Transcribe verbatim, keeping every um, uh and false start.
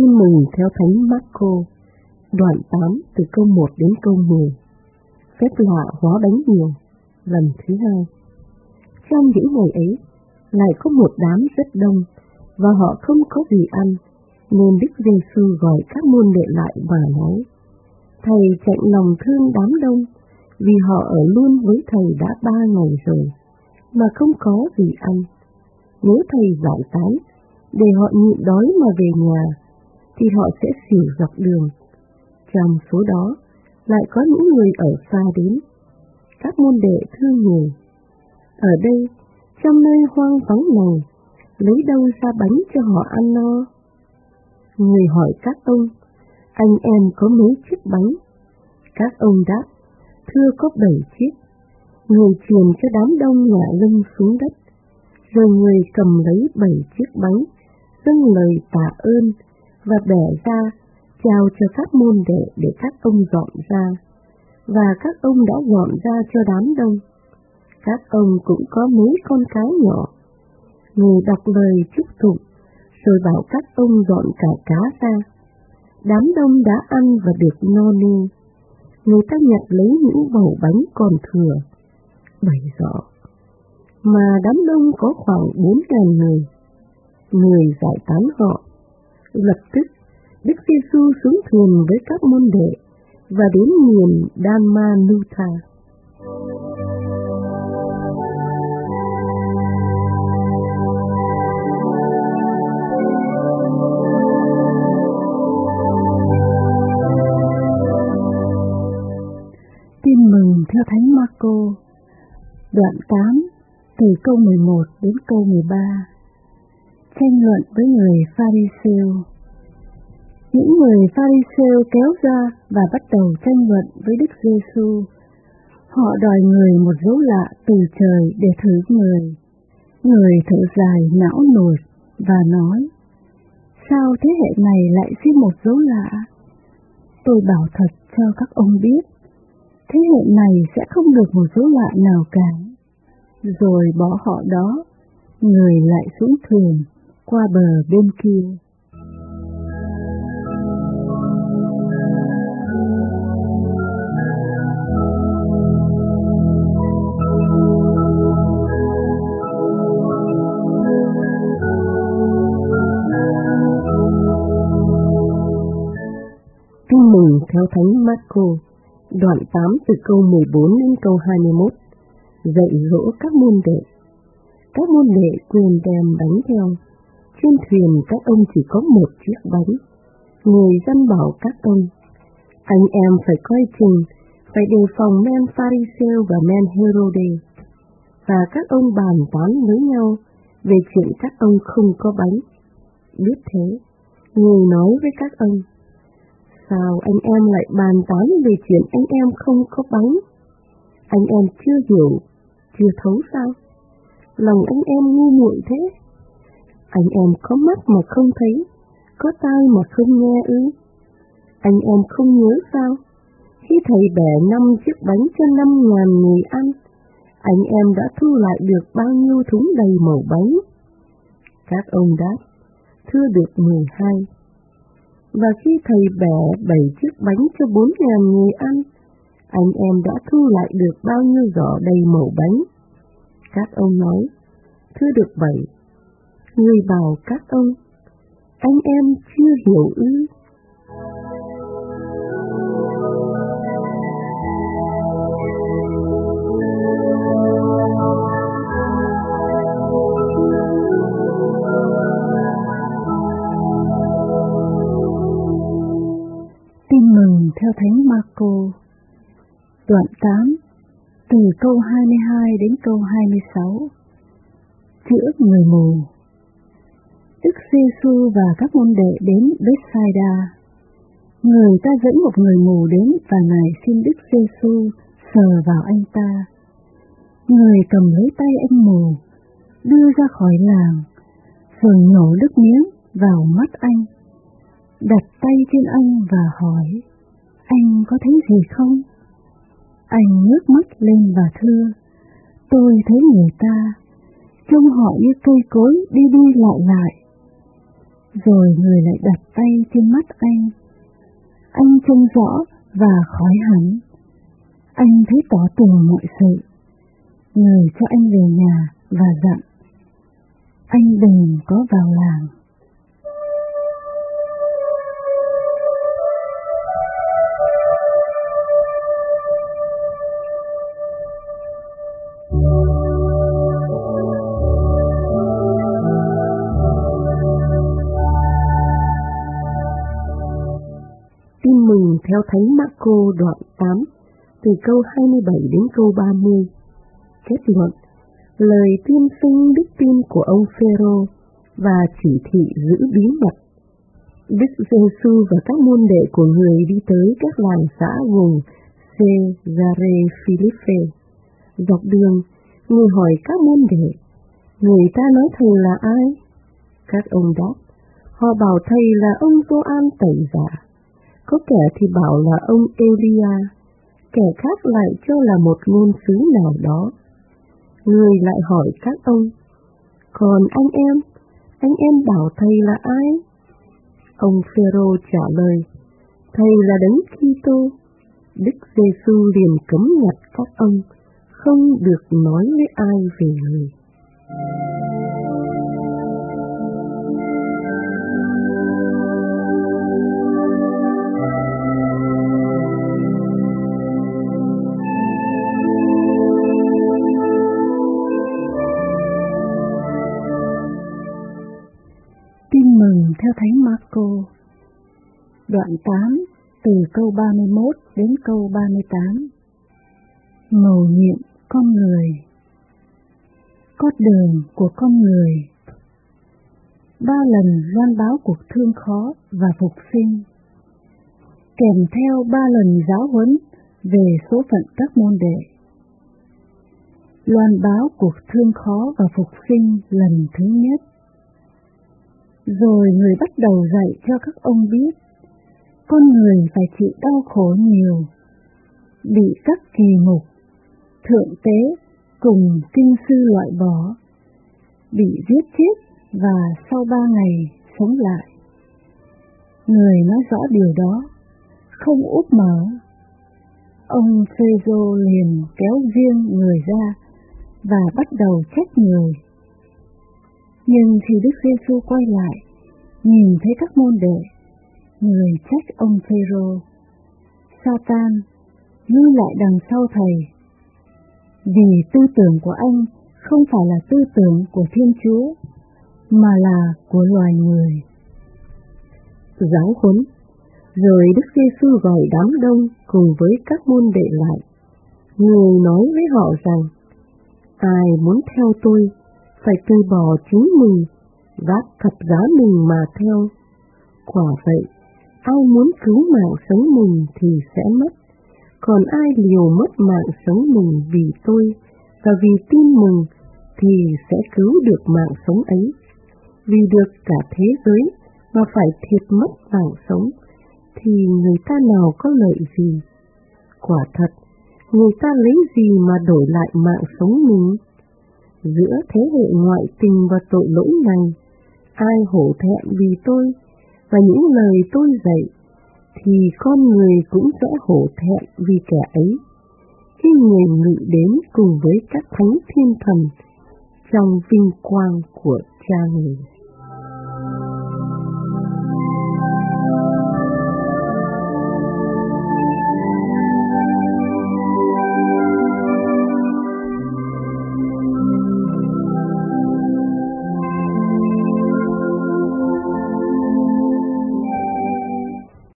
Tin mừng theo Thánh Marco, đoạn tám từ câu một đến câu mười. Phép lạ hóa bánh điều, lần thứ hai. Trong những ngày ấy, lại có một đám rất đông, và họ không có gì ăn, nên Đức Giê-xu gọi các môn đệ lại và nói: Thầy chạy lòng thương đám đông, vì họ ở luôn với Thầy đã ba ngày rồi, mà không có gì ăn. Nếu Thầy giải tán, để họ nhịn đói mà về nhà, thì họ sẽ xỉu dọc đường. Trong số đó, lại có những người ở xa đến. Các môn đệ thưa người: Ở đây, trong nơi hoang vắng này, lấy đâu ra bánh cho họ ăn no? Người hỏi các ông: Anh em có mấy chiếc bánh? Các ông đáp: Thưa, có bảy chiếc. Người truyền cho đám đông ngả lưng xuống đất, rồi người cầm lấy bảy chiếc bánh, dâng lời tạ ơn và bẻ ra, trao cho các môn đệ để các ông dọn ra. Và các ông đã dọn ra cho đám đông. Các ông cũng có mấy con cái nhỏ. Người đọc lời chúc tụng, rồi bảo các ông dọn cả cá ra. Đám đông đã ăn và được no nê. Người ta nhặt lấy những bầu bánh còn thừa, bảy giỏ. Mà đám đông có khoảng bốn ngàn người. Người giải tán họ. Lập tức, Đức Giê-xu xuống thuyền với các môn đệ và đến miền Dalmanutha. Tin mừng theo Thánh Marco, đoạn tám, từ câu mười một đến câu mười ba. Tranh luận với người Pha-ri-sêu. Những người Pha-ri-sêu kéo ra và bắt đầu tranh luận với Đức Giê-xu. Họ đòi người một dấu lạ từ trời để thử người. Người thở dài não nuột và nói: Sao thế hệ này lại xin một dấu lạ? Tôi bảo thật cho các ông biết, thế hệ này sẽ không được một dấu lạ nào cả. Rồi bỏ họ đó, người lại xuống thuyền qua bờ bên kia. Tin mừng theo Thánh Marco, đoạn tám từ câu mười bốn đến câu hai mươi mốt. Dạy dỗ các môn đệ. Các môn đệ quên đem bánh theo. Trên thuyền các ông chỉ có một chiếc bánh. Người dân bảo các ông: Anh em phải coi chừng, phải đề phòng men Pha-ri-sêu và men Hê-rô-đê. Và các ông bàn tán với nhau về chuyện các ông không có bánh. Biết thế, người nói với các ông: Sao anh em lại bàn tán về chuyện anh em không có bánh? Anh em chưa hiểu, chưa thấu sao? Lòng anh em ngu muội thế. Anh em có mắt mà không thấy, có tai mà không nghe ư? Anh em không nhớ sao? Khi Thầy bẻ năm chiếc bánh cho năm ngàn người ăn, anh em đã thu lại được bao nhiêu thúng đầy mẩu bánh? Các ông đáp: Thưa, được mười hai. Và khi Thầy bẻ bảy chiếc bánh cho bốn ngàn người ăn, anh em đã thu lại được bao nhiêu giỏ đầy mẩu bánh? Các ông nói: Thưa, được bảy. Người bảo các ông: Anh em chưa hiểu ư? Tin mừng theo Thánh Marco, đoạn tám, từ câu hai mươi hai đến câu hai mươi sáu. Chữa người mù. Đức Giê-xu và các môn đệ đến Bethsaida. Người ta dẫn một người mù đến và Ngài xin Đức Giê-xu sờ vào anh ta. Người cầm lấy tay anh mù, đưa ra khỏi làng, rồi nhổ nước miếng vào mắt anh, đặt tay trên anh và hỏi: Anh có thấy gì không? Anh ngước mắt lên và thưa: Tôi thấy người ta, trông họ như cây cối đi đi lại lại. Rồi người lại đặt tay trên mắt anh. Anh trông rõ và khỏi hẳn. Anh thấy tỏ tường mọi sự. Người cho anh về nhà và dặn anh đừng có vào làng. Tin mừng theo Thánh Marco đoạn tám, từ câu hai mươi bảy đến câu ba mươi. Kết luận, lời tuyên xưng đức tin của ông Phêrô và chỉ thị giữ bí mật. Đức Giêsu và các môn đệ của người đi tới các làng xã vùng Cesare Philippe. Dọc đường, người hỏi các môn đệ, người ta nói thầy là ai? Các ông đáp, họ bảo thầy là ông Gioan Tẩy Giả. Có kẻ thì bảo là ông Elia, kẻ khác lại cho là một ngôn sứ nào đó. Người lại hỏi các ông, còn anh em, anh em bảo thầy là ai? Ông Phêrô trả lời, thầy là Đấng Kitô. Đức Giêsu liền cấm ngặt các ông, không được nói với ai về người. Tin mừng theo Thánh Marco, đoạn tám, từ câu ba mươi mốt đến câu ba mươi tám. Mầu nhiệm con người. Cốt đường của con người. Ba lần loan báo cuộc thương khó và phục sinh, kèm theo ba lần giáo huấn về số phận các môn đệ. Loan báo cuộc thương khó và phục sinh lần thứ nhất. Rồi người bắt đầu dạy cho các ông biết, con người phải chịu đau khổ nhiều, bị các kỳ mục, thượng tế cùng kinh sư loại bỏ, bị giết chết và sau ba ngày sống lại. Người nói rõ điều đó, không úp mở. Ông Phêrô liền kéo riêng người ra và bắt đầu trách người. Nhưng khi Đức Giêsu quay lại, nhìn thấy các môn đệ, người trách ông Phêrô, Sa-tan, lui lại đằng sau thầy, vì tư tưởng của anh không phải là tư tưởng của Thiên Chúa, mà là của loài người. Giáo huấn. Rồi Đức Giêsu gọi đám đông cùng với các môn đệ lại. Người nói với họ rằng, ai muốn theo tôi, phải từ bỏ chính mình, vác thập giá mình mà theo. Quả vậy, ai muốn cứu mạng sống mình thì sẽ mất, còn ai liều mất mạng sống mình vì tôi và vì tin mừng thì sẽ cứu được mạng sống ấy. Vì được cả thế giới mà phải thiệt mất mạng sống, thì người ta nào có lợi gì? Quả thật, người ta lấy gì mà đổi lại mạng sống mình? Giữa thế hệ ngoại tình và tội lỗi này, ai hổ thẹn vì tôi và những lời tôi dạy, thì con người cũng sẽ hổ thẹn vì kẻ ấy, khi người ngự đến cùng với các thánh thiên thần trong vinh quang của Cha người.